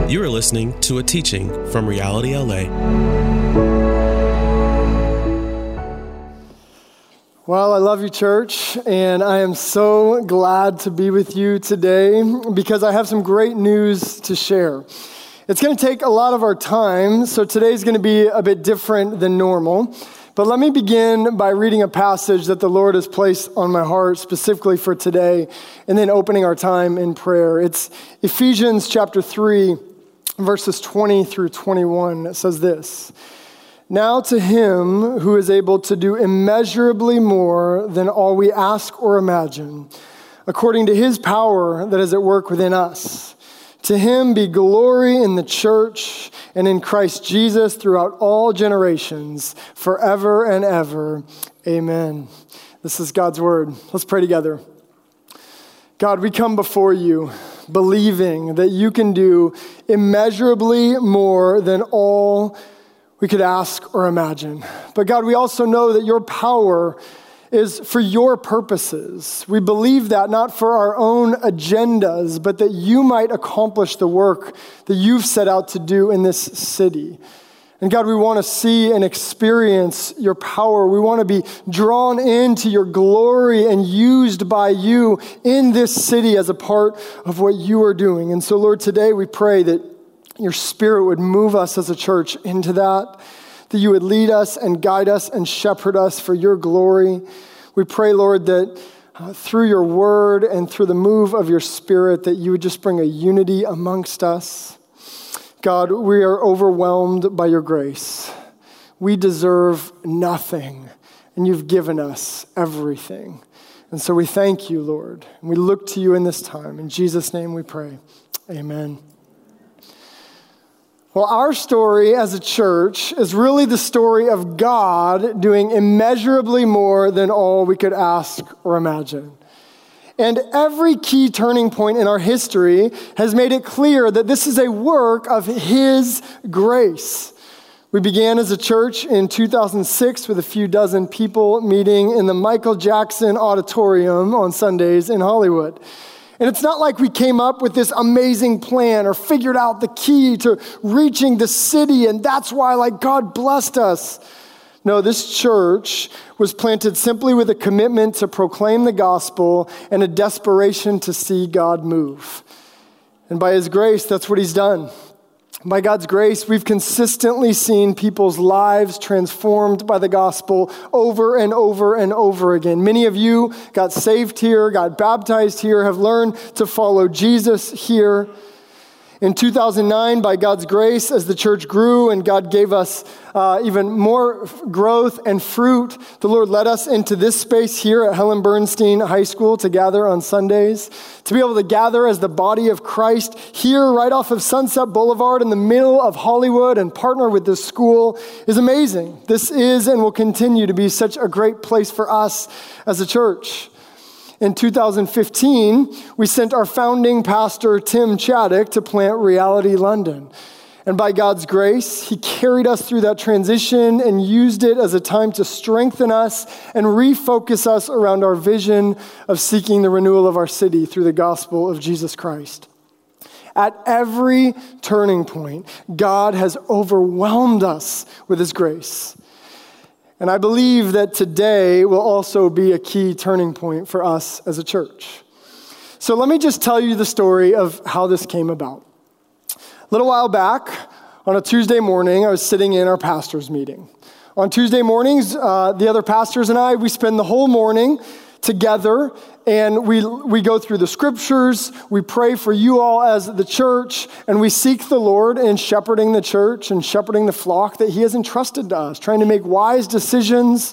You are listening to a teaching from Reality LA. Well, I love you, church, and I am so glad to be with you today because I have some great news to share. It's going to take a lot of our time, so today's going to be a bit different than normal. But let me begin by reading a passage that the Lord has placed on my heart specifically for today, and then opening our time in prayer. It's Ephesians chapter 3, verses 20 through 21. It says this: "Now to him who is able to do immeasurably more than all we ask or imagine, according to his power that is at work within us. To him be glory in the church and in Christ Jesus throughout all generations, forever and ever. Amen." This is God's word. Let's pray together. God, we come before you believing that you can do immeasurably more than all we could ask or imagine. But God, we also know that your power is for your purposes. We believe that not for our own agendas, but that you might accomplish the work that you've set out to do in this city. And God, we want to see and experience your power. We want to be drawn into your glory and used by you in this city as a part of what you are doing. And so, Lord, today we pray that your Spirit would move us as a church into that you would lead us and guide us and shepherd us for your glory. We pray, Lord, that through your word and through the move of your Spirit, that you would just bring a unity amongst us. God, we are overwhelmed by your grace. We deserve nothing, and you've given us everything. And so we thank you, Lord, and we look to you in this time. In Jesus' name we pray. Amen. Well, our story as a church is really the story of God doing immeasurably more than all we could ask or imagine. And every key turning point in our history has made it clear that this is a work of his grace. We began as a church in 2006 with a few dozen people meeting in the Michael Jackson Auditorium on Sundays in Hollywood. And it's not like we came up with this amazing plan or figured out the key to reaching the city, and that's why, God blessed us. No, this church was planted simply with a commitment to proclaim the gospel and a desperation to see God move. And by his grace, that's what he's done. By God's grace, we've consistently seen people's lives transformed by the gospel over and over and over again. Many of you got saved here, got baptized here, have learned to follow Jesus here. In 2009, by God's grace, as the church grew and God gave us even more growth and fruit, the Lord led us into this space here at Helen Bernstein High School to gather on Sundays, to be able to gather as the body of Christ here right off of Sunset Boulevard in the middle of Hollywood and partner with this school is amazing. This is and will continue to be such a great place for us as a church. In 2015, we sent our founding pastor, Tim Chaddick, to plant Reality London. And by God's grace, he carried us through that transition and used it as a time to strengthen us and refocus us around our vision of seeking the renewal of our city through the gospel of Jesus Christ. At every turning point, God has overwhelmed us with his grace. And I believe that today will also be a key turning point for us as a church. So let me just tell you the story of how this came about. A little while back, on a Tuesday morning, I was sitting in our pastors' meeting. On Tuesday mornings, the other pastors and I, we spend the whole morning together, and we go through the scriptures, we pray for you all as the church, and we seek the Lord in shepherding the church and shepherding the flock that he has entrusted to us, trying to make wise decisions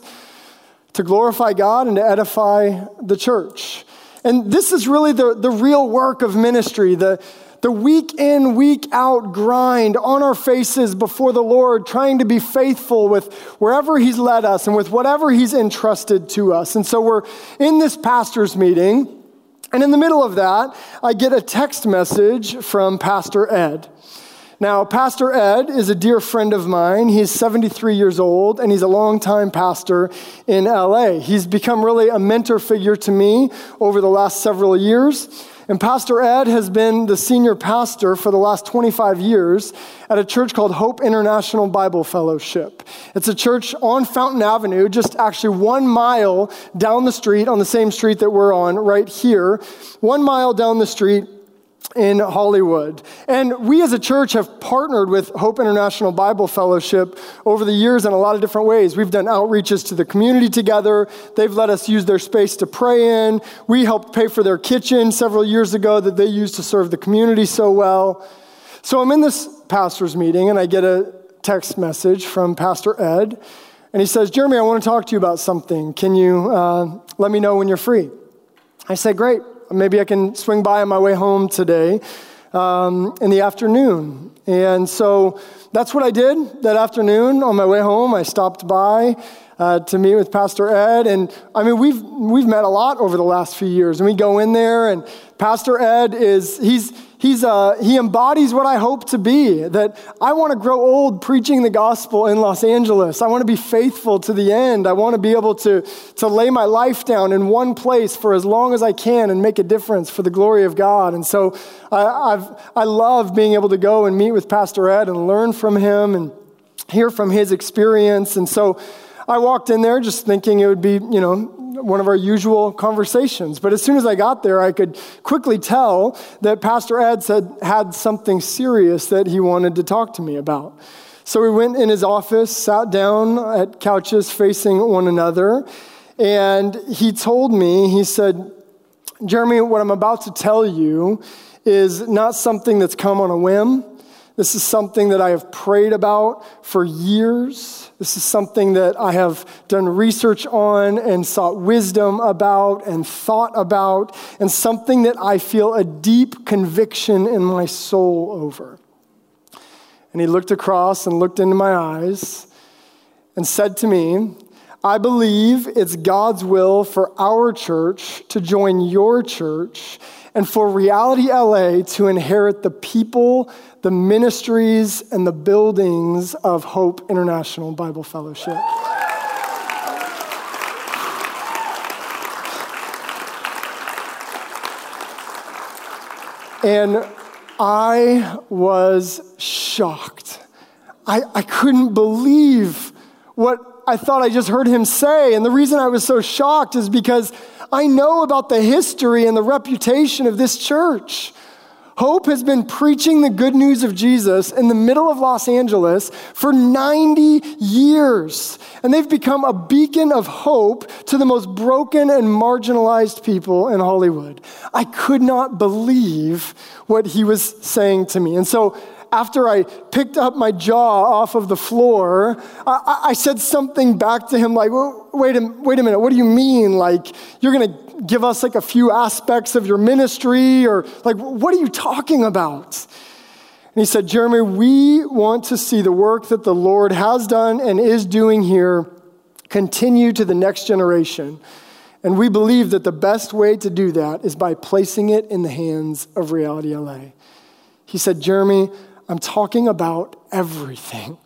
to glorify God and to edify the church. And this is really the real work of ministry, the week in, week out grind on our faces before the Lord, trying to be faithful with wherever he's led us and with whatever he's entrusted to us. And so we're in this pastor's meeting, and in the middle of that, I get a text message from Pastor Ed. Now, Pastor Ed is a dear friend of mine. He's 73 years old, and he's a longtime pastor in LA. He's become really a mentor figure to me over the last several years. And Pastor Ed has been the senior pastor for the last 25 years at a church called Hope International Bible Fellowship. It's a church on Fountain Avenue, just actually 1 mile down the street, on the same street that we're on right here, 1 mile down the street in Hollywood. And we as a church have partnered with Hope International Bible Fellowship over the years in a lot of different ways. We've done outreaches to the community together. They've let us use their space to pray in. We helped pay for their kitchen several years ago that they used to serve the community so well. So I'm in this pastor's meeting and I get a text message from Pastor Ed. And he says, Jeremy, I want to talk to you about something. Can you let me know when you're free? I say, great. Maybe I can swing by on my way home today in the afternoon. And so that's what I did that afternoon. On my way home, I stopped by to meet with Pastor Ed. And I mean, we've met a lot over the last few years. And we go in there, and Pastor Ed he embodies what I hope to be, that I want to grow old preaching the gospel in Los Angeles. I want to be faithful to the end. I want to be able to lay my life down in one place for as long as I can and make a difference for the glory of God. And so I love being able to go and meet with Pastor Ed and learn from him and hear from his experience. And so I walked in there just thinking it would be, one of our usual conversations. But as soon as I got there, I could quickly tell that Pastor Ed had something serious that he wanted to talk to me about. So we went in his office, sat down at couches facing one another, and he told me, he said, Jeremy, what I'm about to tell you is not something that's come on a whim. This is something that I have prayed about for years. This is something that I have done research on and sought wisdom about and thought about, and something that I feel a deep conviction in my soul over. And he looked across and looked into my eyes and said to me, I believe it's God's will for our church to join your church and for Reality LA to inherit the people, the ministries, and the buildings of Hope International Bible Fellowship. And I was shocked. I couldn't believe what I thought I just heard him say. And the reason I was so shocked is because I know about the history and the reputation of this church. Hope has been preaching the good news of Jesus in the middle of Los Angeles for 90 years. And they've become a beacon of hope to the most broken and marginalized people in Hollywood. I could not believe what he was saying to me. And so after I picked up my jaw off of the floor, I said something back to him like, well, wait a minute, what do you mean? Like, you're going to give us like a few aspects of your ministry, or like, what are you talking about? And he said, Jeremy, we want to see the work that the Lord has done and is doing here continue to the next generation. And we believe that the best way to do that is by placing it in the hands of Reality LA. He said, Jeremy, I'm talking about everything.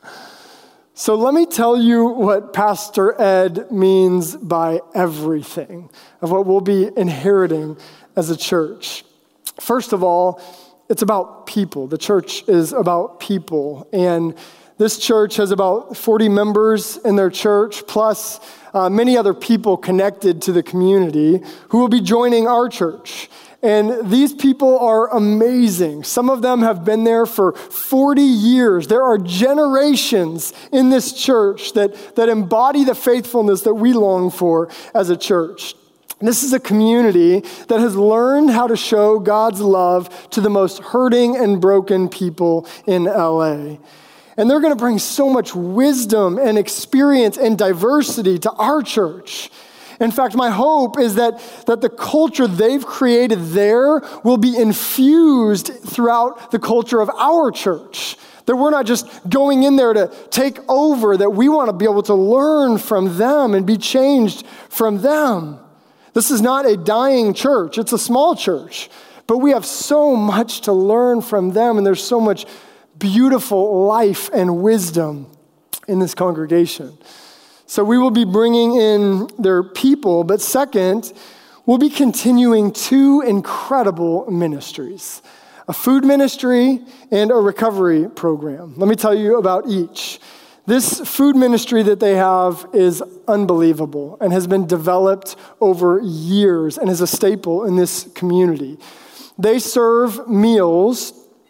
So let me tell you what Pastor Ed means by everything, of what we'll be inheriting as a church. First of all, it's about people. The church is about people. And this church has about 40 members in their church, plus many other people connected to the community who will be joining our church. And these people are amazing. Some of them have been there for 40 years. There are generations in this church that embody the faithfulness that we long for as a church. This is a community that has learned how to show God's love to the most hurting and broken people in LA. And they're going to bring so much wisdom and experience and diversity to our church. In fact, my hope is that the culture they've created there will be infused throughout the culture of our church. That we're not just going in there to take over, that we want to be able to learn from them and be changed from them. This is not a dying church. It's a small church. But we have so much to learn from them, and there's so much beautiful life and wisdom in this congregation. So we will be bringing in their people, but second, we'll be continuing two incredible ministries, a food ministry and a recovery program. Let me tell you about each. This food ministry that they have is unbelievable and has been developed over years and is a staple in this community. They serve meals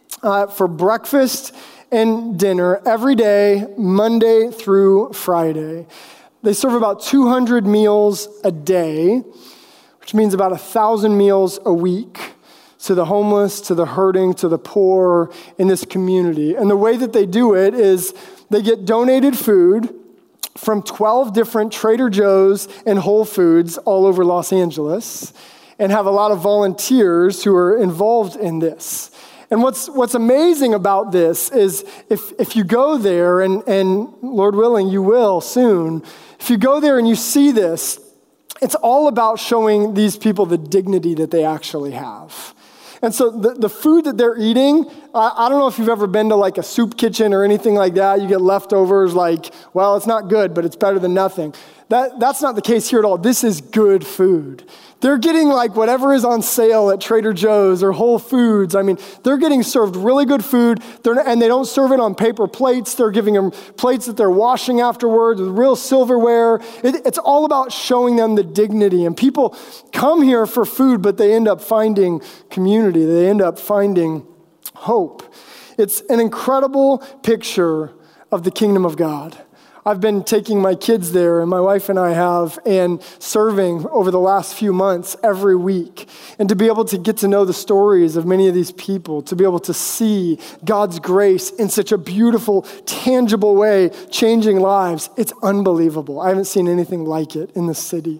for breakfast and dinner every day, Monday through Friday. They serve about 200 meals a day, which means about 1,000 meals a week to the homeless, to the hurting, to the poor in this community. And the way that they do it is they get donated food from 12 different Trader Joe's and Whole Foods all over Los Angeles and have a lot of volunteers who are involved in this. And what's amazing about this is if you go there, and Lord willing, you will soon, if you go there and you see this, it's all about showing these people the dignity that they actually have. And so the food that they're eating, I don't know if you've ever been to like a soup kitchen or anything like that. You get leftovers like, well, it's not good, but it's better than nothing. That's not the case here at all. This is good food. They're getting like whatever is on sale at Trader Joe's or Whole Foods. I mean, they're getting served really good food, and they don't serve it on paper plates. They're giving them plates that they're washing afterwards with real silverware. It's all about showing them the dignity. And people come here for food, but they end up finding community. They end up finding hope. It's an incredible picture of the kingdom of God. I've been taking my kids there, and my wife and I have, and serving over the last few months every week. And to be able to get to know the stories of many of these people, to be able to see God's grace in such a beautiful, tangible way, changing lives, it's unbelievable. I haven't seen anything like it in the city.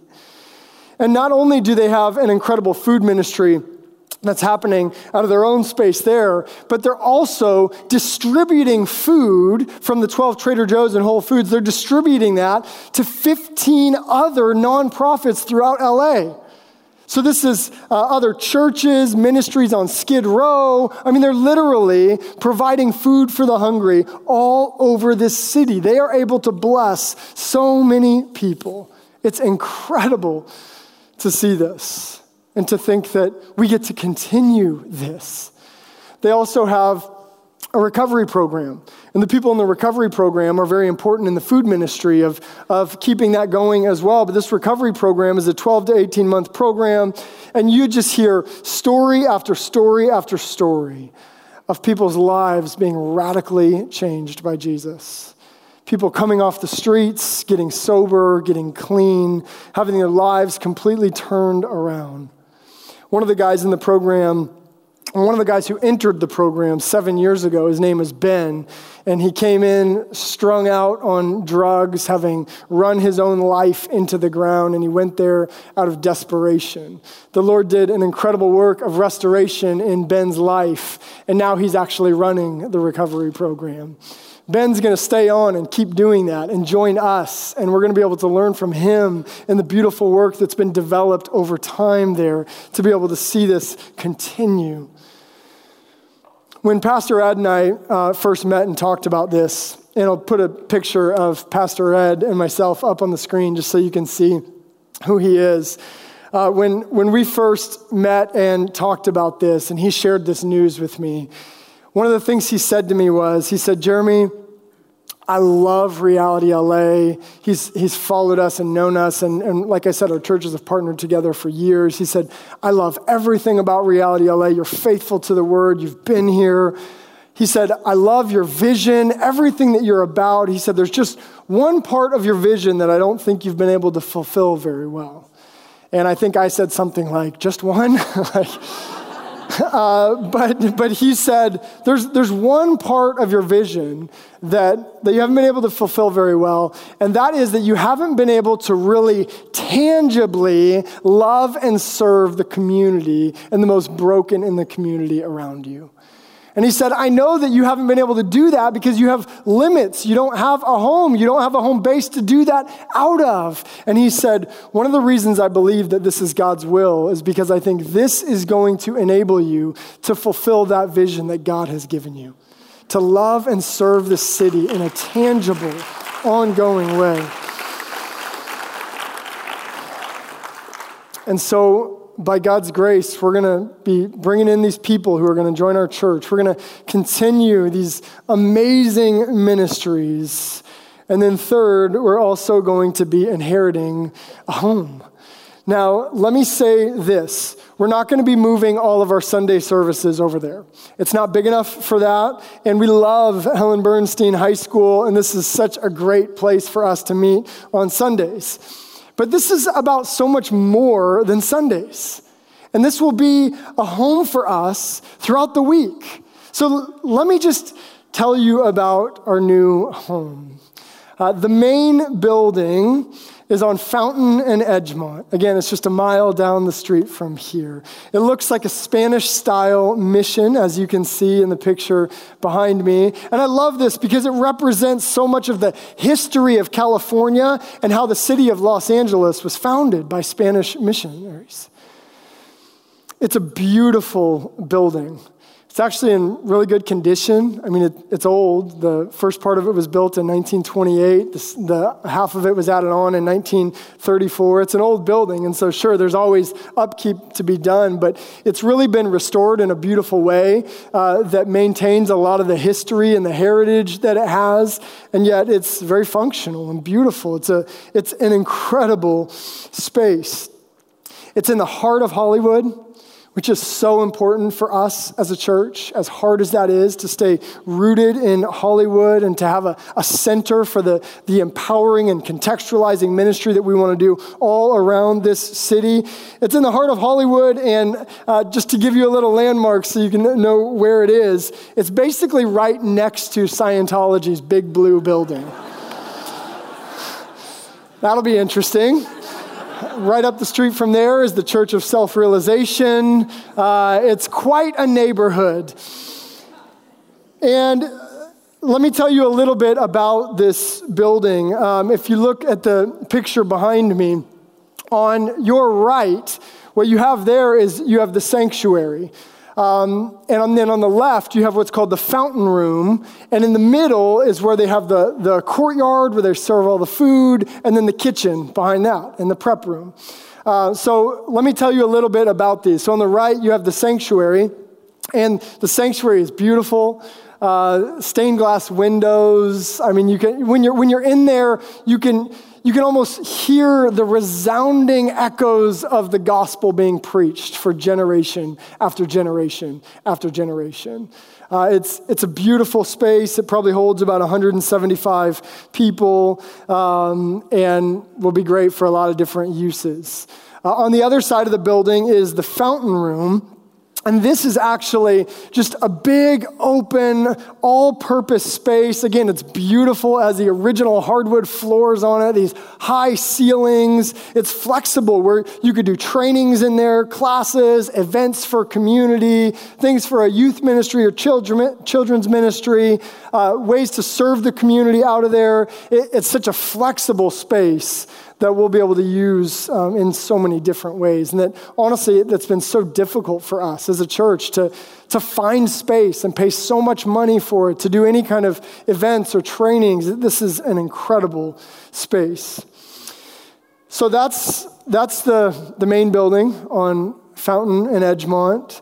And not only do they have an incredible food ministry that's happening out of their own space there, but they're also distributing food from the 12 Trader Joe's and Whole Foods. They're distributing that to 15 other nonprofits throughout LA. So this is other churches, ministries on Skid Row. I mean, they're literally providing food for the hungry all over this city. They are able to bless so many people. It's incredible to see this. And to think that we get to continue this. They also have a recovery program. And the people in the recovery program are very important in the food ministry of keeping that going as well. But this recovery program is a 12 to 18-month program. And you just hear story after story after story of people's lives being radically changed by Jesus. People coming off the streets, getting sober, getting clean, having their lives completely turned around. One of the guys in the program, one of the guys who entered the program 7 years ago, his name is Ben, and he came in strung out on drugs, having run his own life into the ground, and he went there out of desperation. The Lord did an incredible work of restoration in Ben's life, and now he's actually running the recovery program. Ben's going to stay on and keep doing that and join us, and we're going to be able to learn from him and the beautiful work that's been developed over time there to be able to see this continue. When Pastor Ed and I first met and talked about this, and I'll put a picture of Pastor Ed and myself up on the screen just so you can see who he is. When we first met and talked about this, and he shared this news with me, one of the things he said to me was, he said, Jeremy, I love Reality LA. He's followed us and known us. And like I said, our churches have partnered together for years. He said, I love everything about Reality LA. You're faithful to the word. You've been here. He said, I love your vision, everything that you're about. He said, there's just one part of your vision that I don't think you've been able to fulfill very well. And I think I said something like, just one? But he said, there's one part of your vision that you haven't been able to fulfill very well, and that is that you haven't been able to really tangibly love and serve the community and the most broken in the community around you. And he said, I know that you haven't been able to do that because you have limits. You don't have a home. You don't have a home base to do that out of. And he said, one of the reasons I believe that this is God's will is because I think this is going to enable you to fulfill that vision that God has given you, to love and serve the city in a tangible, ongoing way. And so by God's grace, we're going to be bringing in these people who are going to join our church. We're going to continue these amazing ministries. And then third, we're also going to be inheriting a home. Now, let me say this. We're not going to be moving all of our Sunday services over there. It's not big enough for that. And we love Helen Bernstein High School, and this is such a great place for us to meet on Sundays. But this is about so much more than Sundays. And this will be a home for us throughout the week. So let me just tell you about our new home. The main building is on Fountain and Edgemont. Again, it's just a mile down the street from here. It looks like a Spanish-style mission, as you can see in the picture behind me. And I love this because it represents so much of the history of California and how the city of Los Angeles was founded by Spanish missionaries. It's a beautiful building. It's actually in really good condition. I mean, it's old. The first part of it was built in 1928. The half of it was added on in 1934. It's an old building, and so sure, there's always upkeep to be done, but it's really been restored in a beautiful way that maintains a lot of the history and the heritage that it has, and yet it's very functional and beautiful. It's an incredible space. It's in the heart of Hollywood, which is so important for us as a church, as hard as that is, to stay rooted in Hollywood and to have a center for the empowering and contextualizing ministry that we want to do all around this city. It's in the heart of Hollywood, and just to give you a little landmark so you can know where it is, it's basically right next to Scientology's Big Blue building. That'll be interesting. Right up the street from there is the Church of Self-Realization. It's quite a neighborhood. And let me tell you a little bit about this building. If you look at the picture behind me, on your right, what you have there is you have the sanctuary. And then on the left, you have what's called the fountain room. And in the middle is where they have the courtyard where they serve all the food, and then the kitchen behind that, and the prep room. So let me tell you a little bit about these. So on the right, you have the sanctuary. And the sanctuary is beautiful. Stained glass windows. I mean, you can when you're in there, you can almost hear the resounding echoes of the gospel being preached for generation after generation after generation. It's a beautiful space. It probably holds about 175 people and will be great for a lot of different uses. On the other side of the building is the fountain room. And this is actually just a big, open, all-purpose space. Again, it's beautiful. It has the original hardwood floors on it, these high ceilings. It's flexible where you could do trainings in there, classes, events for community, things for a youth ministry or children's ministry, ways to serve the community out of there. It's such a flexible space that we'll be able to use in so many different ways. And that, honestly, that's been so difficult for us as a church to find space and pay so much money for it, to do any kind of events or trainings. This is an incredible space. So that's the main building on Fountain and Edgemont.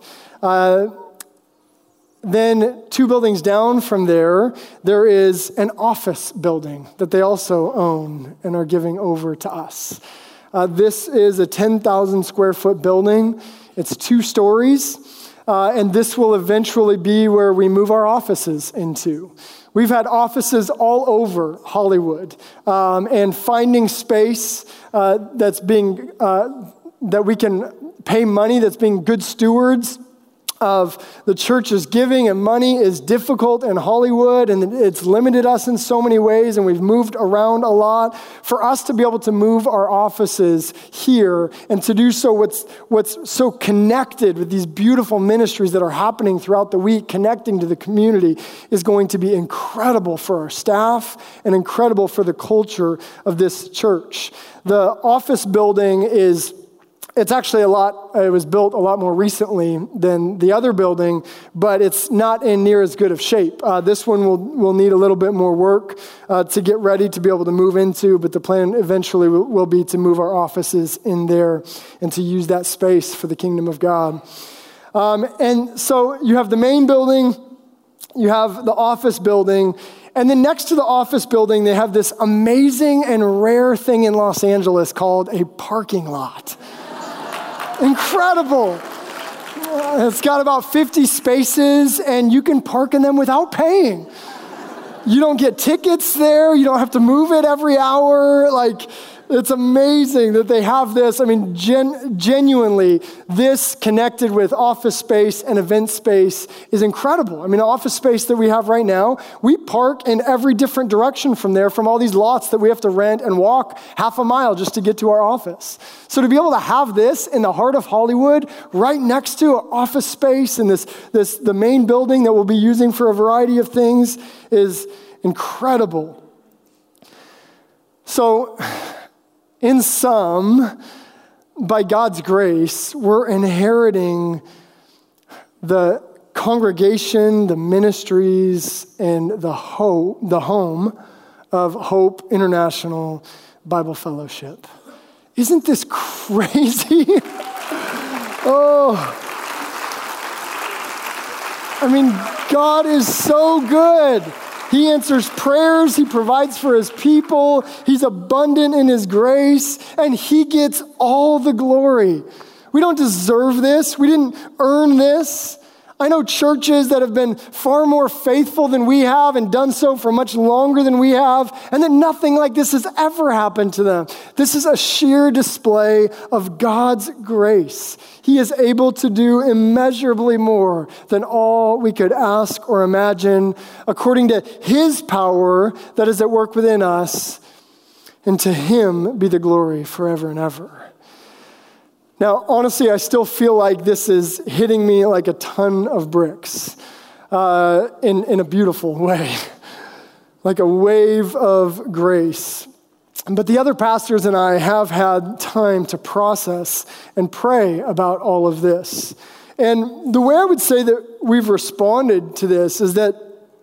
Then 2 buildings down from there is an office building that they also own and are giving over to us. This is a 10,000 square foot building. It's 2 stories, and this will eventually be where we move our offices into. We've had offices all over Hollywood, and finding space that we can pay money, that's being good stewards of the church's giving and money is difficult in Hollywood, and it's limited us in so many ways, and we've moved around a lot. For us to be able to move our offices here and to do so what's so connected with these beautiful ministries that are happening throughout the week, connecting to the community, is going to be incredible for our staff and incredible for the culture of this church. The office building is It's actually it was built a lot more recently than the other building, but it's not in near as good of shape. This one will need a little bit more work to get ready to be able to move into, but the plan eventually will be to move our offices in there and to use that space for the kingdom of God. And so you have the main building, you have the office building, and then next to the office building, they have this amazing and rare thing in Los Angeles called a parking lot. Incredible. It's got about 50 spaces, and you can park in them without paying. You don't get tickets there. You don't have to move it every hour. It's amazing that they have this. I mean, genuinely, this connected with office space and event space is incredible. I mean, office space that we have right now, we park in every different direction from there, from all these lots that we have to rent and walk half a mile just to get to our office. So to be able to have this in the heart of Hollywood, right next to our office space and the main building that we'll be using for a variety of things is incredible. So, in sum, by God's grace, we're inheriting the congregation, the ministries, and the home of Hope International Bible Fellowship. Isn't this crazy? Oh. I mean, God is so good. He answers prayers, he provides for his people, he's abundant in his grace, and he gets all the glory. We don't deserve this. We didn't earn this. I know churches that have been far more faithful than we have and done so for much longer than we have, and that nothing like this has ever happened to them. This is a sheer display of God's grace. He is able to do immeasurably more than all we could ask or imagine, according to his power that is at work within us, and to him be the glory forever and ever. Now, honestly, I still feel like this is hitting me like a ton of bricks in a beautiful way, like a wave of grace. But the other pastors and I have had time to process and pray about all of this. And the way I would say that we've responded to this is that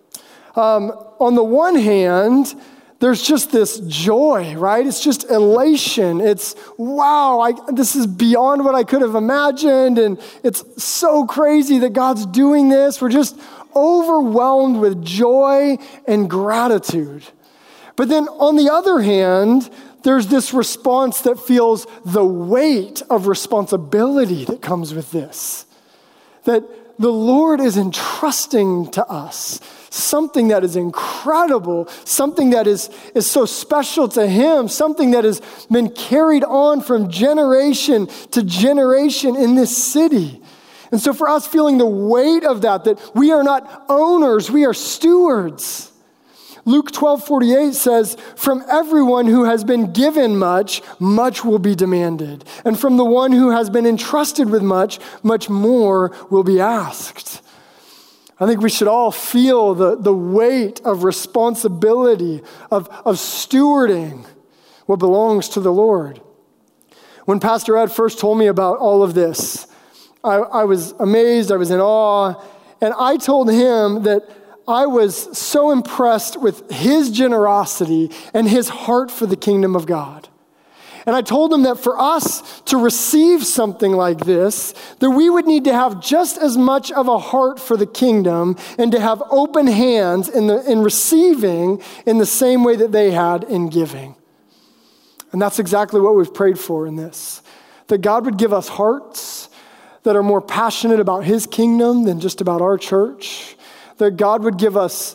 on the one hand, there's just this joy, right? It's just elation. It's, wow, this is beyond what I could have imagined, and it's so crazy that God's doing this. We're just overwhelmed with joy and gratitude. But then on the other hand, there's this response that feels the weight of responsibility that comes with this. That the Lord is entrusting to us something that is incredible, something that is so special to him, something that has been carried on from generation to generation in this city. And so for us, feeling the weight of that we are not owners, we are stewards. Luke 12:48 says, "From everyone who has been given much, much will be demanded. And from the one who has been entrusted with much, much more will be asked." I think we should all feel the weight of responsibility, of stewarding what belongs to the Lord. When Pastor Ed first told me about all of this, I was amazed, I was in awe, and I told him that I was so impressed with his generosity and his heart for the kingdom of God. And I told him that for us to receive something like this, that we would need to have just as much of a heart for the kingdom and to have open hands in receiving in the same way that they had in giving. And that's exactly what we've prayed for in this. That God would give us hearts that are more passionate about his kingdom than just about our church. That God would give us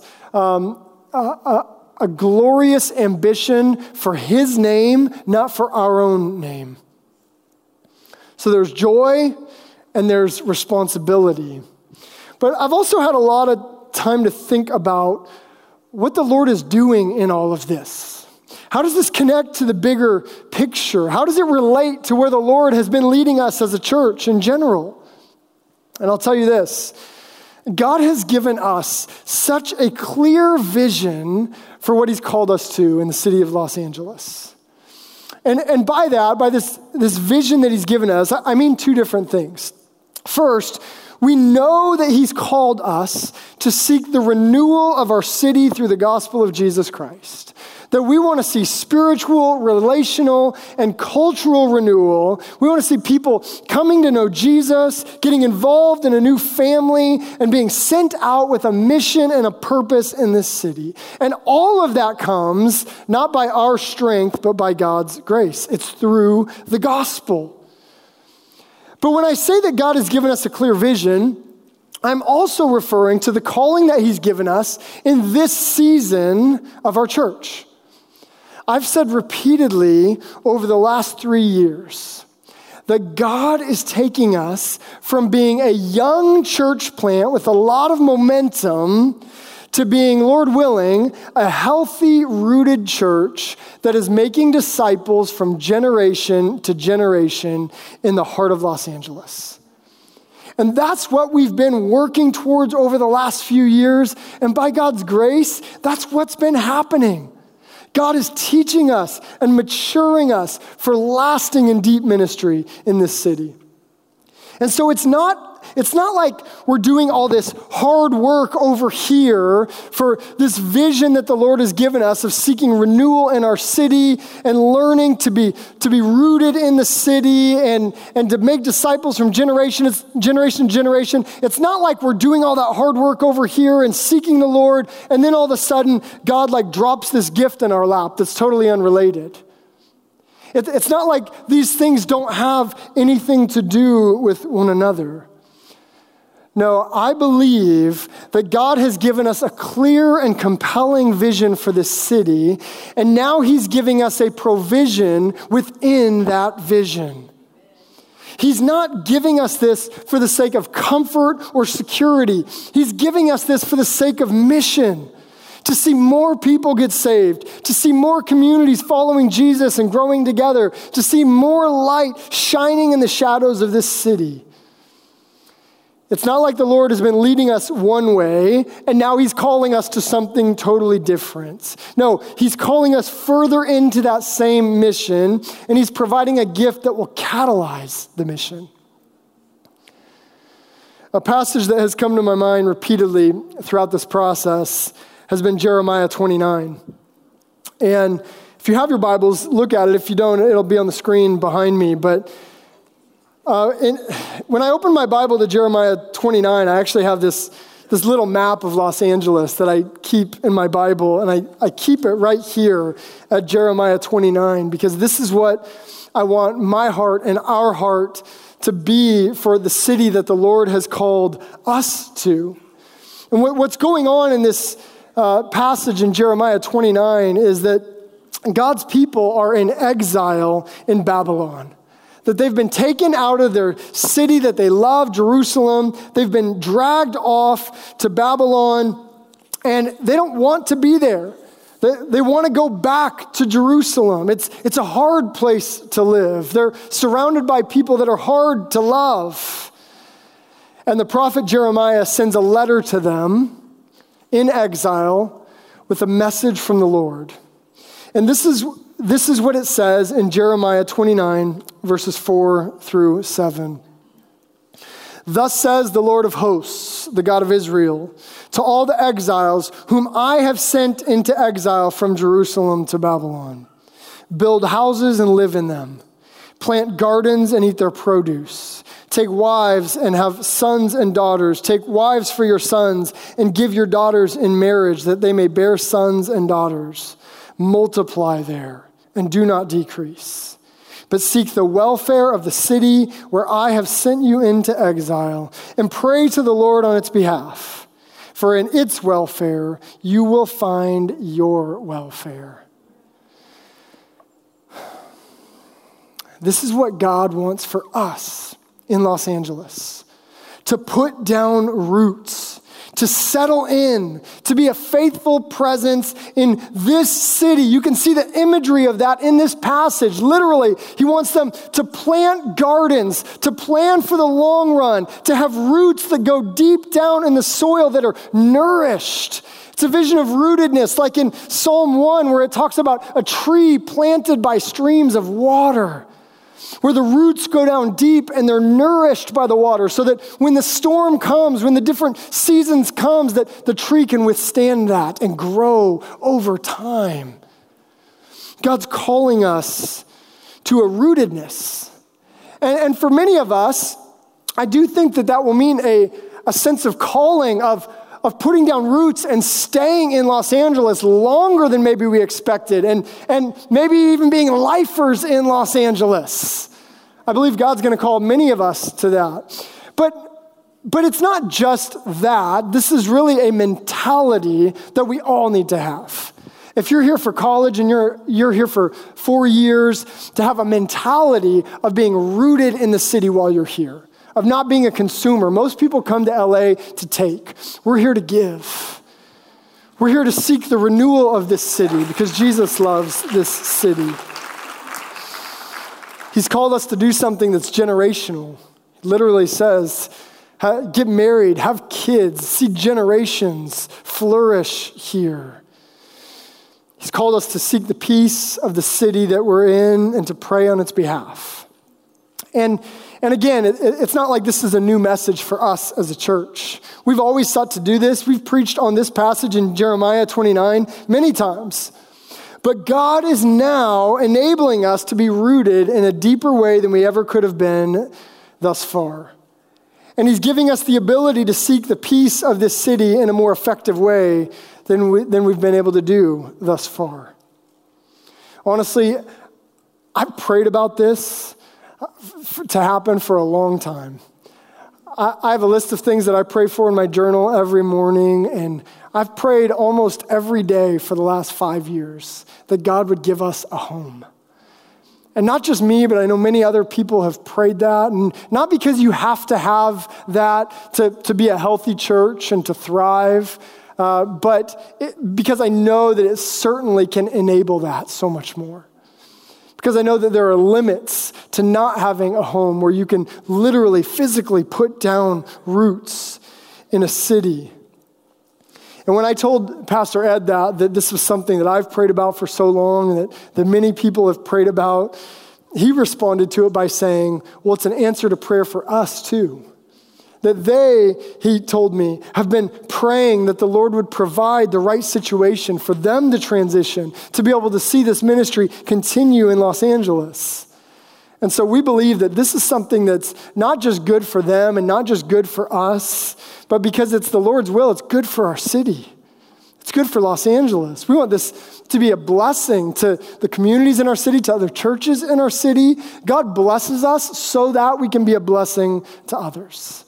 a glorious ambition for his name, not for our own name. So there's joy and there's responsibility. But I've also had a lot of time to think about what the Lord is doing in all of this. How does this connect to the bigger picture? How does it relate to where the Lord has been leading us as a church in general? And I'll tell you this. God has given us such a clear vision for what he's called us to in the city of Los Angeles. And by that, by this vision that he's given us, I mean two different things. First, we know that he's called us to seek the renewal of our city through the gospel of Jesus Christ. That we want to see spiritual, relational, and cultural renewal. We want to see people coming to know Jesus, getting involved in a new family, and being sent out with a mission and a purpose in this city. And all of that comes not by our strength, but by God's grace. It's through the gospel. But when I say that God has given us a clear vision, I'm also referring to the calling that he's given us in this season of our church. I've said repeatedly over the last 3 years that God is taking us from being a young church plant with a lot of momentum to being, Lord willing, a healthy, rooted church that is making disciples from generation to generation in the heart of Los Angeles. And that's what we've been working towards over the last few years. And by God's grace, that's what's been happening. God is teaching us and maturing us for lasting and deep ministry in this city. And so it's not like we're doing all this hard work over here for this vision that the Lord has given us of seeking renewal in our city and learning to be rooted in the city and to make disciples from generation to generation. It's not like we're doing all that hard work over here and seeking the Lord, and then all of a sudden God drops this gift in our lap that's totally unrelated. It's not like these things don't have anything to do with one another. No, I believe that God has given us a clear and compelling vision for this city, and now he's giving us a provision within that vision. He's not giving us this for the sake of comfort or security. He's giving us this for the sake of mission, to see more people get saved, to see more communities following Jesus and growing together, to see more light shining in the shadows of this city. It's not like the Lord has been leading us one way, and now he's calling us to something totally different. No, he's calling us further into that same mission, and he's providing a gift that will catalyze the mission. A passage that has come to my mind repeatedly throughout this process has been Jeremiah 29. And if you have your Bibles, look at it. If you don't, it'll be on the screen behind me. But when I open my Bible to Jeremiah 29, I actually have this little map of Los Angeles that I keep in my Bible, and I keep it right here at Jeremiah 29 because this is what I want my heart and our heart to be for the city that the Lord has called us to. And what's going on in this passage in Jeremiah 29 is that God's people are in exile in Babylon. That they've been taken out of their city that they love, Jerusalem. They've been dragged off to Babylon, and they don't want to be there. They want to go back to Jerusalem. It's a hard place to live. They're surrounded by people that are hard to love. And the prophet Jeremiah sends a letter to them in exile with a message from the Lord. And this is what it says in Jeremiah 29, verses 4 through 7. Thus says the Lord of hosts, the God of Israel, to all the exiles whom I have sent into exile from Jerusalem to Babylon. Build houses and live in them. Plant gardens and eat their produce. Take wives and have sons and daughters. Take wives for your sons and give your daughters in marriage that they may bear sons and daughters. Multiply there and do not decrease, but seek the welfare of the city where I have sent you into exile, and pray to the Lord on its behalf. For in its welfare you will find your welfare. This is what God wants for us in Los Angeles, to put down roots, to settle in, to be a faithful presence in this city. You can see the imagery of that in this passage. Literally, he wants them to plant gardens, to plan for the long run, to have roots that go deep down in the soil that are nourished. It's a vision of rootedness, like in Psalm 1, where it talks about a tree planted by streams of water, where the roots go down deep and they're nourished by the water, so that when the storm comes, when the different seasons comes, that the tree can withstand that and grow over time. God's calling us to a rootedness. And for many of us, I do think that will mean a sense of calling, of putting down roots and staying in Los Angeles longer than maybe we expected, and maybe even being lifers in Los Angeles. I believe God's going to call many of us to that. But it's not just that. This is really a mentality that we all need to have. If you're here for college and you're here for 4 years, to have a mentality of being rooted in the city while you're here, of not being a consumer. Most people come to LA to take. We're here to give. We're here to seek the renewal of this city because Jesus loves this city. He's called us to do something that's generational. It literally says, get married, have kids, see generations flourish here. He's called us to seek the peace of the city that we're in and to pray on its behalf. And again, it's not like this is a new message for us as a church. We've always sought to do this. We've preached on this passage in Jeremiah 29 many times. But God is now enabling us to be rooted in a deeper way than we ever could have been thus far. And he's giving us the ability to seek the peace of this city in a more effective way than we've been able to do thus far. Honestly, I've prayed about this to happen for a long time. I have a list of things that I pray for in my journal every morning, and I've prayed almost every day for the last 5 years that God would give us a home. And not just me, but I know many other people have prayed that, and not because you have to have that to be a healthy church and to thrive, because I know that it certainly can enable that so much more. Because I know that there are limits to not having a home where you can literally, physically put down roots in a city. And when I told Pastor Ed that this was something that I've prayed about for so long and that many people have prayed about, he responded to it by saying, well, it's an answer to prayer for us too. That he told me, have been praying that the Lord would provide the right situation for them to transition, to be able to see this ministry continue in Los Angeles. And so we believe that this is something that's not just good for them and not just good for us, but because it's the Lord's will, it's good for our city. It's good for Los Angeles. We want this to be a blessing to the communities in our city, to other churches in our city. God blesses us so that we can be a blessing to others.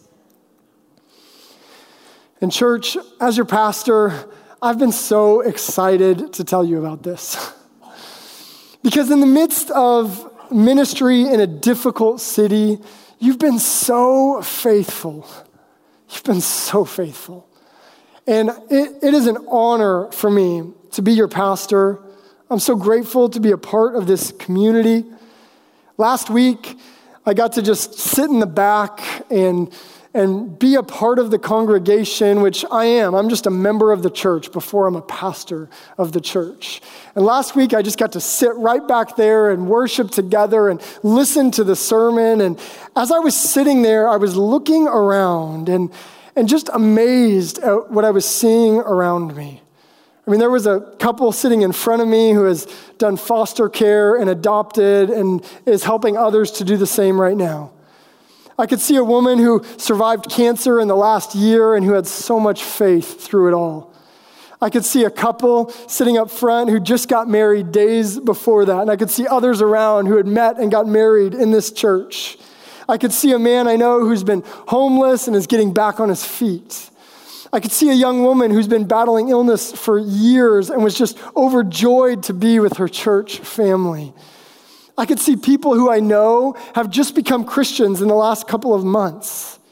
And church, as your pastor, I've been so excited to tell you about this. Because in the midst of ministry in a difficult city, you've been so faithful. You've been so faithful. And it is an honor for me to be your pastor. I'm so grateful to be a part of this community. Last week, I got to just sit in the back and be a part of the congregation, which I am. I'm just a member of the church before I'm a pastor of the church. And last week, I just got to sit right back there and worship together and listen to the sermon. And as I was sitting there, I was looking around and just amazed at what I was seeing around me. I mean, there was a couple sitting in front of me who has done foster care and adopted and is helping others to do the same right now. I could see a woman who survived cancer in the last year and who had so much faith through it all. I could see a couple sitting up front who just got married days before that. And I could see others around who had met and got married in this church. I could see a man I know who's been homeless and is getting back on his feet. I could see a young woman who's been battling illness for years and was just overjoyed to be with her church family. I could see people who I know have just become Christians in the last couple of months.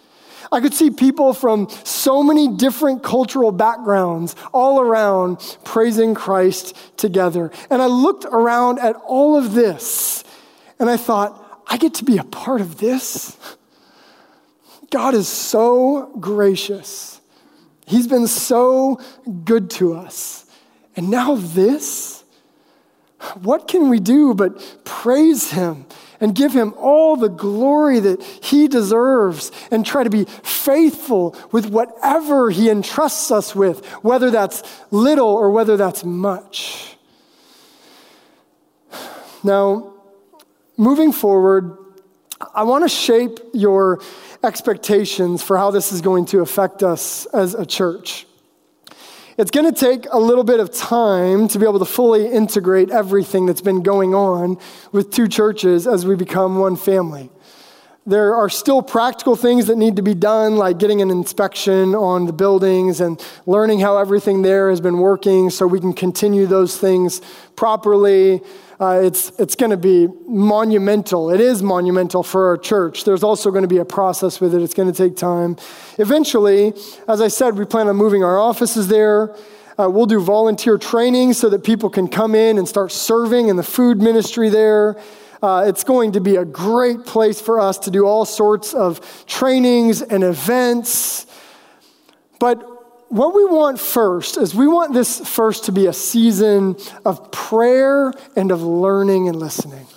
I could see people from so many different cultural backgrounds all around praising Christ together. And I looked around at all of this and I thought, I get to be a part of this? God is so gracious. He's been so good to us. And now this? What can we do but praise him and give him all the glory that he deserves and try to be faithful with whatever he entrusts us with, whether that's little or whether that's much. Now, moving forward, I want to shape your expectations for how this is going to affect us as a church. It's going to take a little bit of time to be able to fully integrate everything that's been going on with two churches as we become one family. There are still practical things that need to be done, like getting an inspection on the buildings and learning how everything there has been working so we can continue those things properly. It's going to be monumental. It is monumental for our church. There's also going to be a process with it. It's going to take time. Eventually, as I said, we plan on moving our offices there. We'll do volunteer training so that people can come in and start serving in the food ministry there. It's going to be a great place for us to do all sorts of trainings and events. But what we want first is we want this first to be a season of prayer and of learning and listening.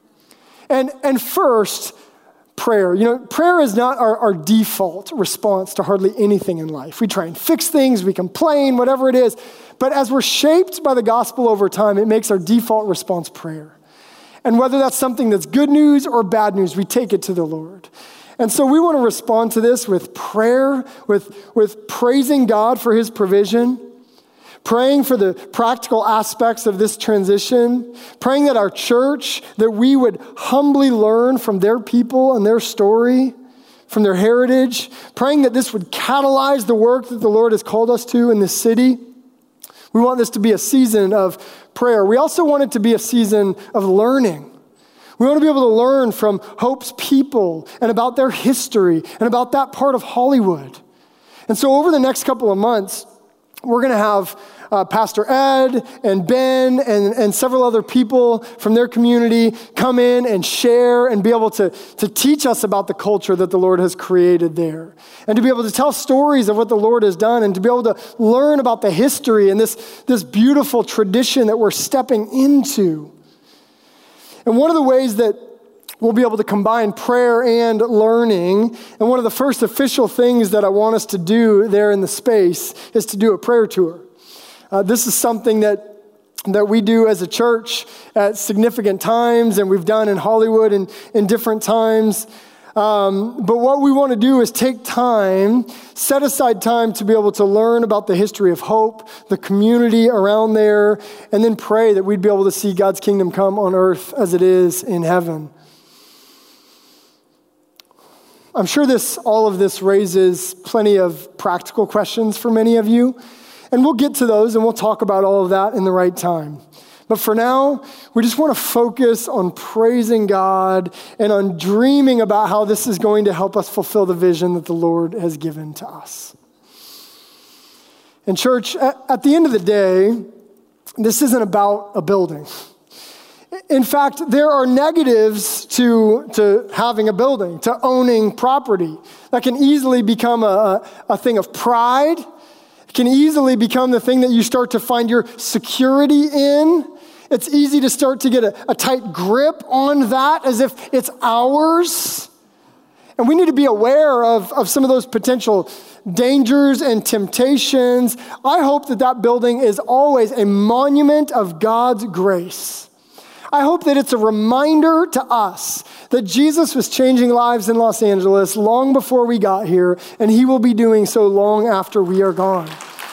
And first, prayer. You know, prayer is not our default response to hardly anything in life. We try and fix things, we complain, whatever it is. But as we're shaped by the gospel over time, it makes our default response prayer. And whether that's something that's good news or bad news, we take it to the Lord. And so we want to respond to this with prayer, with praising God for his provision, praying for the practical aspects of this transition, praying that our church, that we would humbly learn from their people and their story, from their heritage, praying that this would catalyze the work that the Lord has called us to in this city. We want this to be a season of prayer. We also want it to be a season of learning. We want to be able to learn from Hope's people and about their history and about that part of Hollywood. And so over the next couple of months, we're going to have Pastor Ed and Ben and several other people from their community come in and share and be able to teach us about the culture that the Lord has created there. And to be able to tell stories of what the Lord has done and to be able to learn about the history and this beautiful tradition that we're stepping into. And one of the ways that we'll be able to combine prayer and learning, and one of the first official things that I want us to do there in the space is to do a prayer tour. This is something that we do as a church at significant times, and we've done in Hollywood and in different times. But what we want to do is take time, set aside time to be able to learn about the history of Hope, the community around there, and then pray that we'd be able to see God's kingdom come on earth as it is in heaven. I'm sure all of this raises plenty of practical questions for many of you, and we'll get to those and we'll talk about all of that in the right time. But for now, we just want to focus on praising God and on dreaming about how this is going to help us fulfill the vision that the Lord has given to us. And church, at the end of the day, this isn't about a building. In fact, there are negatives to having a building, to owning property. That can easily become a thing of pride. It can easily become the thing that you start to find your security in. It's easy to start to get a tight grip on that as if it's ours. And we need to be aware of some of those potential dangers and temptations. I hope that building is always a monument of God's grace. I hope that it's a reminder to us that Jesus was changing lives in Los Angeles long before we got here, and he will be doing so long after we are gone.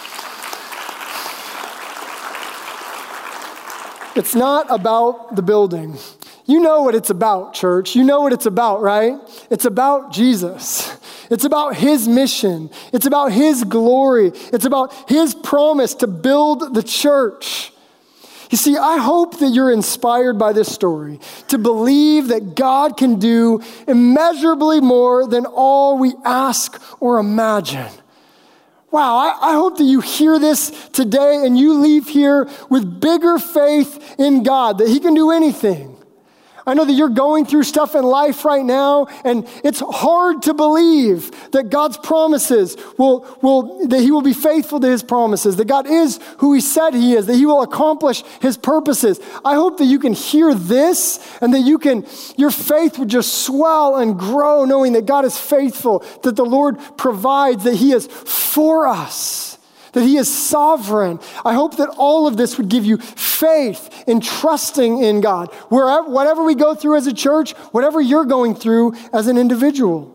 It's not about the building. You know what it's about, church. You know what it's about, right? It's about Jesus. It's about his mission. It's about his glory. It's about his promise to build the church. You see, I hope that you're inspired by this story to believe that God can do immeasurably more than all we ask or imagine. Wow, I hope that you hear this today and you leave here with bigger faith in God, that he can do anything. I know that you're going through stuff in life right now, and it's hard to believe that God's promises that he will be faithful to his promises, that God is who he said he is, that he will accomplish his purposes. I hope that you can hear this and that your faith would just swell and grow knowing that God is faithful, that the Lord provides, that he is for us, that he is sovereign. I hope that all of this would give you faith in trusting in God. Whatever we go through as a church, whatever you're going through as an individual.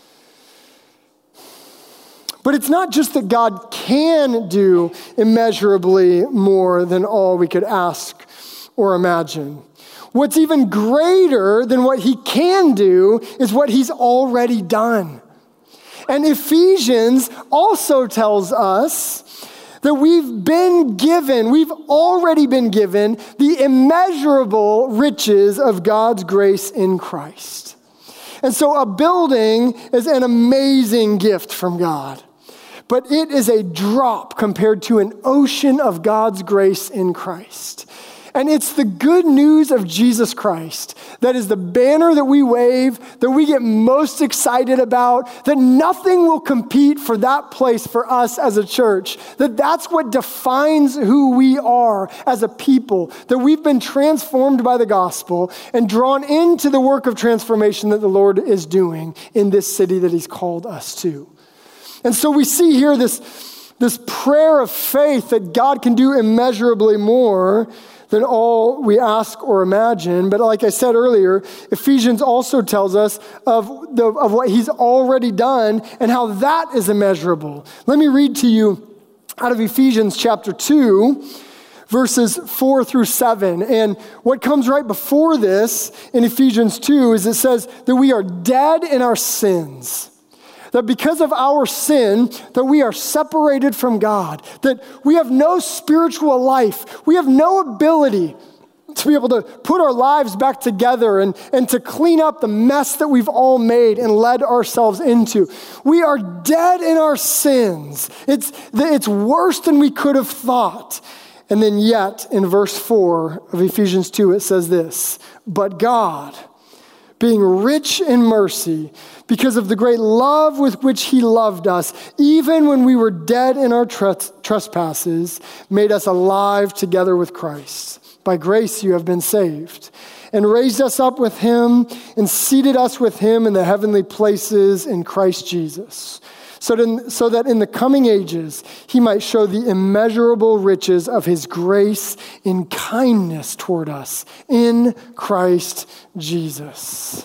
But it's not just that God can do immeasurably more than all we could ask or imagine. What's even greater than what he can do is what he's already done. And Ephesians also tells us that we've already been given the immeasurable riches of God's grace in Christ. And so a building is an amazing gift from God, but it is a drop compared to an ocean of God's grace in Christ. And it's the good news of Jesus Christ that is the banner that we wave, that we get most excited about, that nothing will compete for that place for us as a church, that's what defines who we are as a people, that we've been transformed by the gospel and drawn into the work of transformation that the Lord is doing in this city that he's called us to. And so we see here this prayer of faith that God can do immeasurably more than all we ask or imagine. But like I said earlier, Ephesians also tells us of what he's already done and how that is immeasurable. Let me read to you out of Ephesians chapter 2, verses 4 through 7. And what comes right before this in Ephesians 2 is it says that we are dead in our sins. That because of our sin, that we are separated from God, that we have no spiritual life, we have no ability to be able to put our lives back together and to clean up the mess that we've all made and led ourselves into. We are dead in our sins. It's worse than we could have thought. And then yet, in verse 4 of Ephesians 2, it says this, "But God, being rich in mercy, because of the great love with which he loved us, even when we were dead in our trespasses, made us alive together with Christ. By grace you have been saved, and raised us up with him, and seated us with him in the heavenly places in Christ Jesus, so that in the coming ages he might show the immeasurable riches of his grace in kindness toward us in Christ Jesus."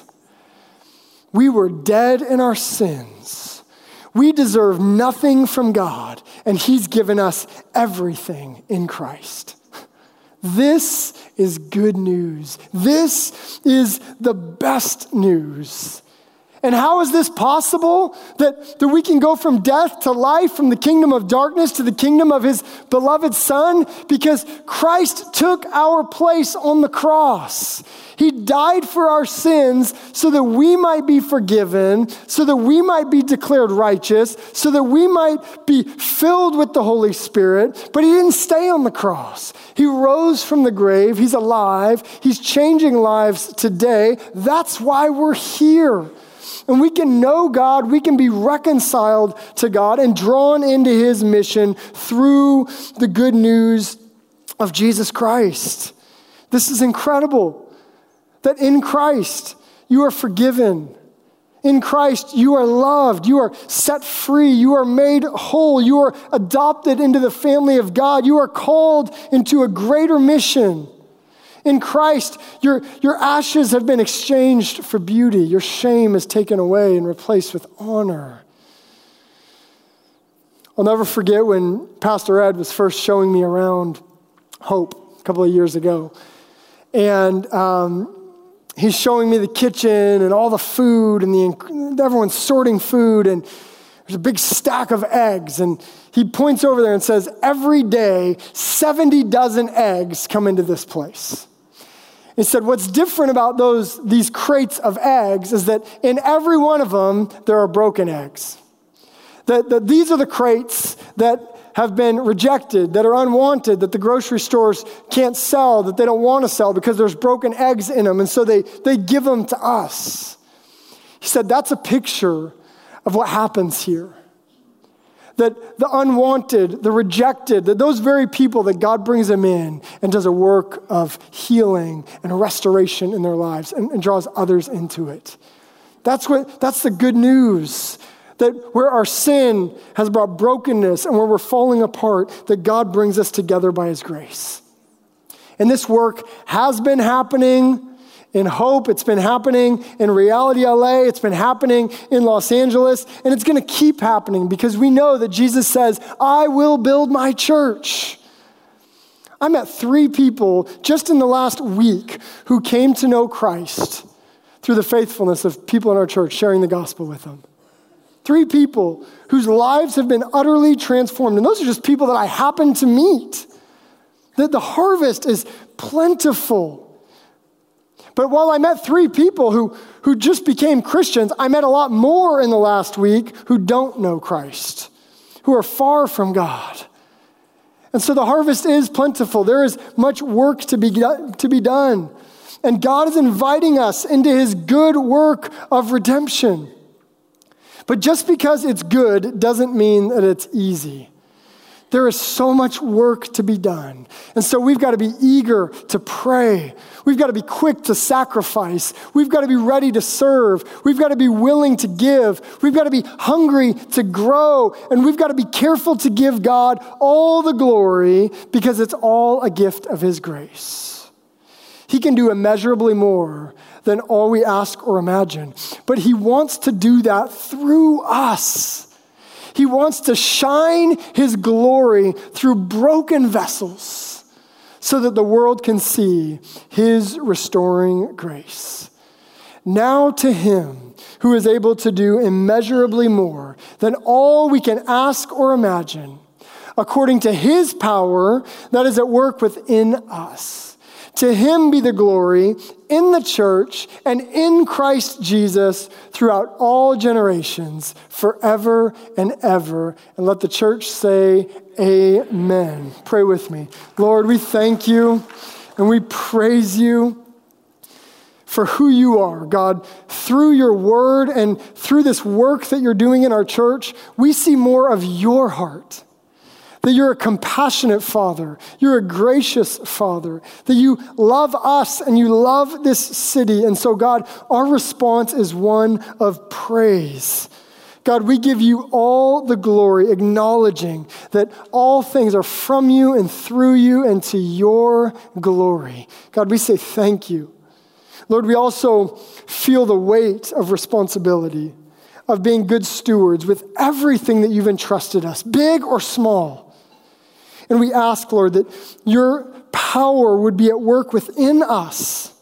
We were dead in our sins. We deserve nothing from God, and he's given us everything in Christ. This is good news. This is the best news. And how is this possible? That we can go from death to life, from the kingdom of darkness to the kingdom of his beloved Son? Because Christ took our place on the cross. He died for our sins so that we might be forgiven, so that we might be declared righteous, so that we might be filled with the Holy Spirit. But he didn't stay on the cross. He rose from the grave. He's alive. He's changing lives today. That's why we're here. And we can know God, we can be reconciled to God and drawn into his mission through the good news of Jesus Christ. This is incredible, that in Christ you are forgiven. In Christ you are loved, you are set free, you are made whole, you are adopted into the family of God, you are called into a greater mission. In Christ, your ashes have been exchanged for beauty. Your shame is taken away and replaced with honor. I'll never forget when Pastor Ed was first showing me around Hope a couple of years ago. And he's showing me the kitchen and all the food and everyone's sorting food. And there's a big stack of eggs, and he points over there and says, every day, 70 dozen eggs come into this place. He said, what's different about these crates of eggs is that in every one of them, there are broken eggs. That these are the crates that have been rejected, that are unwanted, that the grocery stores can't sell, that they don't want to sell because there's broken eggs in them, and so they give them to us. He said, that's a picture of what happens here. That the unwanted, the rejected, that those very people that God brings them in and does a work of healing and restoration in their lives and draws others into it. That's the good news. That where our sin has brought brokenness and where we're falling apart, that God brings us together by his grace. And this work has been happening in Hope, it's been happening in Reality LA, it's been happening in Los Angeles, and it's going to keep happening because we know that Jesus says, I will build my church. I met 3 people just in the last week who came to know Christ through the faithfulness of people in our church sharing the gospel with them. 3 people whose lives have been utterly transformed, and those are just people that I happen to meet. That the harvest is plentiful. But while I met 3 people who just became Christians, I met a lot more in the last week who don't know Christ, who are far from God. And so the harvest is plentiful. There is much work to be done. And God is inviting us into his good work of redemption. But just because it's good doesn't mean that it's easy. There is so much work to be done. And so we've got to be eager to pray. We've got to be quick to sacrifice. We've got to be ready to serve. We've got to be willing to give. We've got to be hungry to grow. And we've got to be careful to give God all the glory because it's all a gift of his grace. He can do immeasurably more than all we ask or imagine. But he wants to do that through us. He wants to shine his glory through broken vessels so that the world can see his restoring grace. Now to him who is able to do immeasurably more than all we can ask or imagine, according to his power that is at work within us. To him be the glory in the church and in Christ Jesus throughout all generations, forever and ever. And let the church say, amen. Pray with me. Lord, we thank you and we praise you for who you are, God. Through your word and through this work that you're doing in our church, we see more of your heart. That you're a compassionate Father, you're a gracious Father, that you love us and you love this city. And so, God, our response is one of praise. God, we give you all the glory, acknowledging that all things are from you and through you and to your glory. God, we say thank you. Lord, we also feel the weight of responsibility, of being good stewards with everything that you've entrusted us, big or small. And we ask, Lord, that your power would be at work within us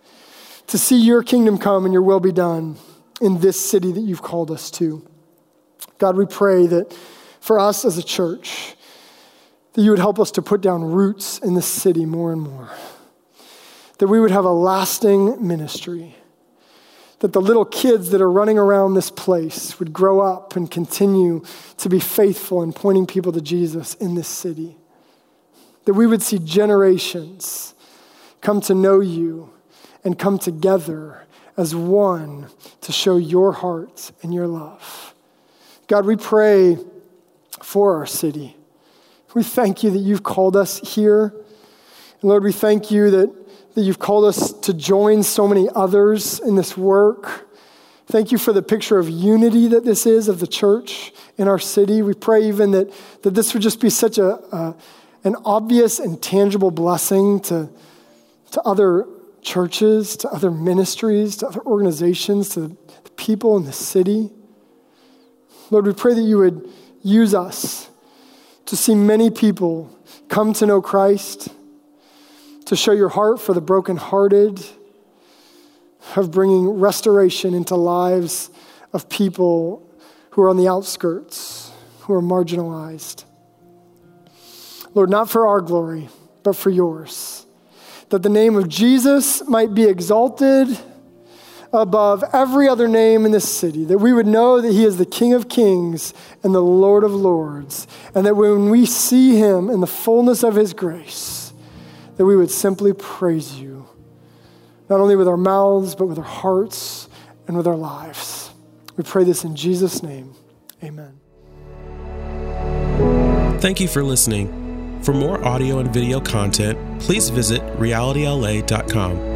to see your kingdom come and your will be done in this city that you've called us to. God, we pray that for us as a church, that you would help us to put down roots in this city more and more. That we would have a lasting ministry. That the little kids that are running around this place would grow up and continue to be faithful in pointing people to Jesus in this city. That we would see generations come to know you and come together as one to show your heart and your love. God, we pray for our city. We thank you that you've called us here. And Lord, we thank you that you've called us to join so many others in this work. Thank you for the picture of unity that this is of the church in our city. We pray even that this would just be such an obvious and tangible blessing to other churches, to other ministries, to other organizations, to the people in the city. Lord, we pray that you would use us to see many people come to know Christ, to show your heart for the brokenhearted, of bringing restoration into lives of people who are on the outskirts, who are marginalized. Lord, not for our glory, but for yours, that the name of Jesus might be exalted above every other name in this city, that we would know that he is the King of Kings and the Lord of Lords, and that when we see him in the fullness of his grace, that we would simply praise you, not only with our mouths, but with our hearts and with our lives. We pray this in Jesus' name. Amen. Thank you for listening. For more audio and video content, please visit realityla.com.